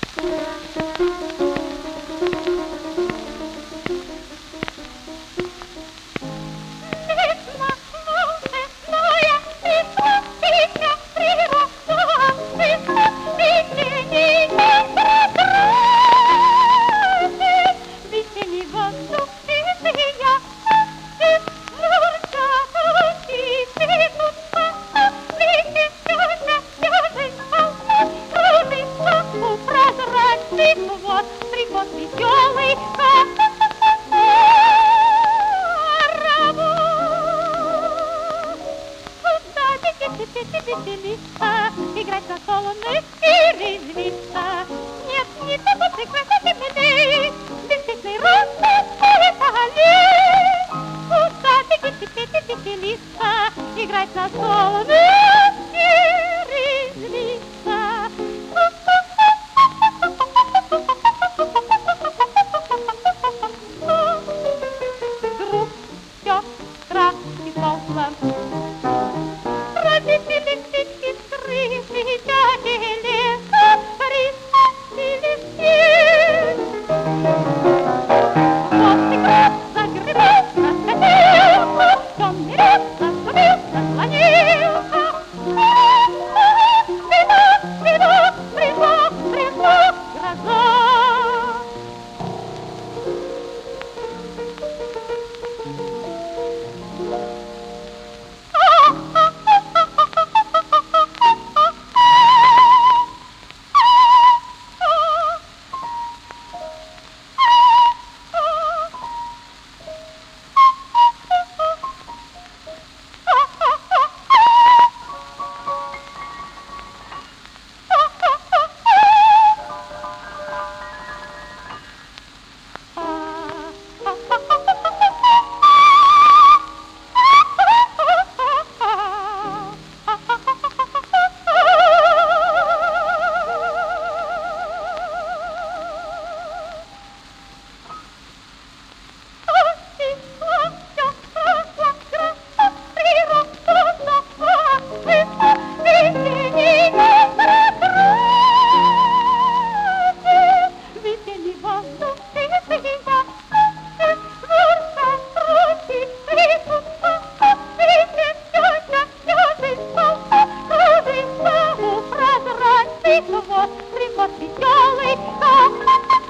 Прикот веселый, веселиться, играть на солоных и резвиться. Нет, не забудь красоты беды, беспечный рост аллей. Куда бегите, петь и веселиться, играть на солоных и резвиться. Вдруг все красит солнце. Разлетели птички с крыши, чахи леса, пристили все. Хвостик раз загребел, раскатился, темный лес заступил, заслонился. Беда, пришла гроза. Прикот веселый,